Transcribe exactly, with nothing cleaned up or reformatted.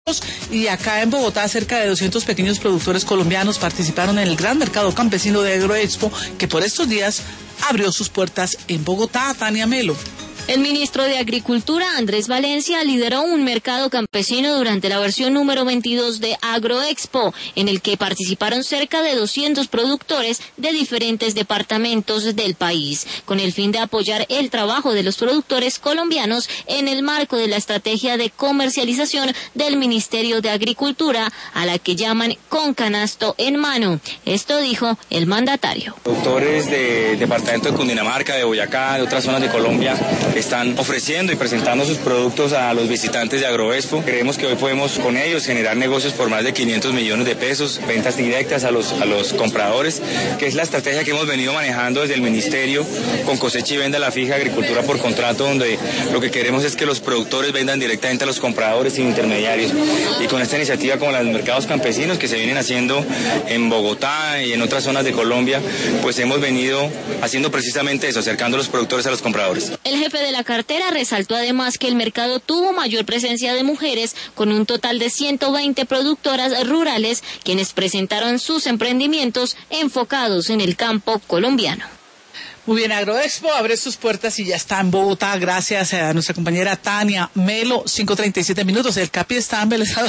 Y acá en Bogotá, cerca de doscientos pequeños productores colombianos participaron en el gran mercado campesino de Agroexpo, que por estos días abrió sus puertas en Bogotá. Tania Melo. El ministro de Agricultura, Andrés Valencia, lideró un mercado campesino durante la versión número veintidós de Agroexpo, en el que participaron cerca de doscientos productores de diferentes departamentos del país, con el fin de apoyar el trabajo de los productores colombianos en el marco de la estrategia de comercialización del Ministerio de Agricultura, a la que llaman Con Canasto en Mano. Esto dijo el mandatario. Productores del departamento de Cundinamarca, de Boyacá, de otras zonas de Colombia, están ofreciendo y presentando sus productos a los visitantes de Agroexpo. Creemos que hoy podemos con ellos generar negocios por más de quinientos millones de pesos, ventas directas a los, a los compradores, que es la estrategia que hemos venido manejando desde el Ministerio con Cosecha y Venda a la Fija, Agricultura por Contrato, donde lo que queremos es que los productores vendan directamente a los compradores sin intermediarios. Y con esta iniciativa como los mercados campesinos que se vienen haciendo en Bogotá y en otras zonas de Colombia, pues hemos venido haciendo precisamente eso, acercando a los productores a los compradores. El jefe de la cartera resaltó además que el mercado tuvo mayor presencia de mujeres, con un total de ciento veinte productoras rurales, quienes presentaron sus emprendimientos enfocados en el campo colombiano. Muy bien, Agroexpo abre sus puertas y ya está en Bogotá, gracias a nuestra compañera Tania Melo. Cinco treinta y siete minutos, el Capi está embelesado.